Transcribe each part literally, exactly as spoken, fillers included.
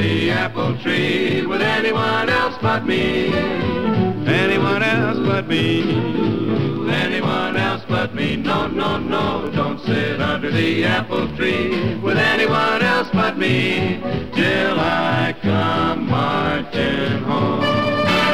the apple tree with anyone else but me. Anyone else but me. Anyone else but me. No, no, no, don't sit under the apple tree with anyone else but me till I come marching home.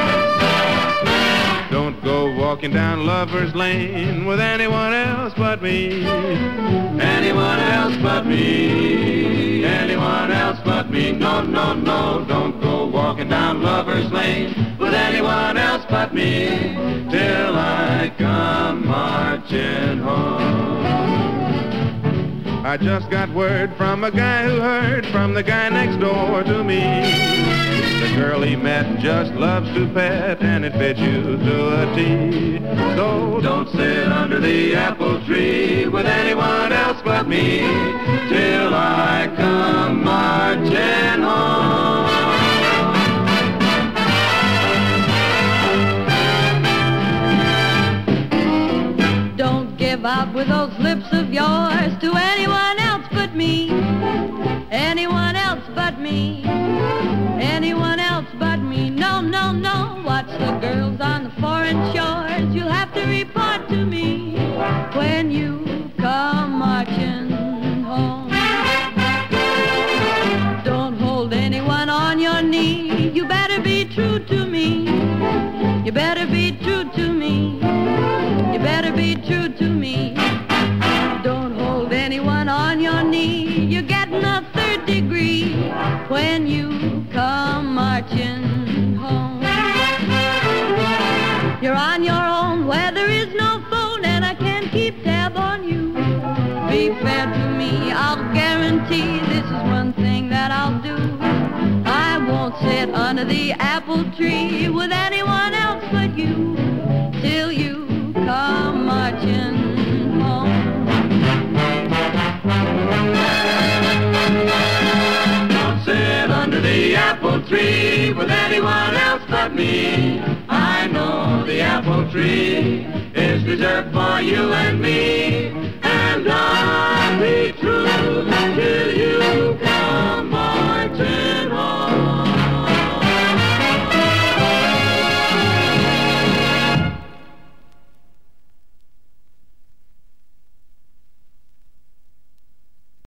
Don't go walking down Lover's Lane with anyone else but me. Anyone else but me. Anyone else but me. No, no, no, don't go walking down Lover's Lane with anyone else but me till I come marching home. I just got word from a guy who heard from the guy next door to me. The girl he met just loves to pet, and it fits you to a T. So don't sit under the apple tree with anyone else but me till I come marching home. Don't give up with those lips of yours to anyone else but me. Anyone else but me. Anyone else but me. No, no, no. Watch the girls on the foreign shores. You'll have to report to me when you come marching home. Don't hold anyone on your knee. You better be true to me. You better be true to me. You better be true to me. Don't hold anyone on your knee. You're getting a third degree when you come marching home. You're on your own where there is no phone, and I can't keep tab on you. Be fair to me, I'll guarantee this is one thing that I'll do. I won't sit under the apple tree with anyone else but you till you come marching home. Don't sit under the apple tree with anyone else but me. I know the apple tree is reserved for you and me, and I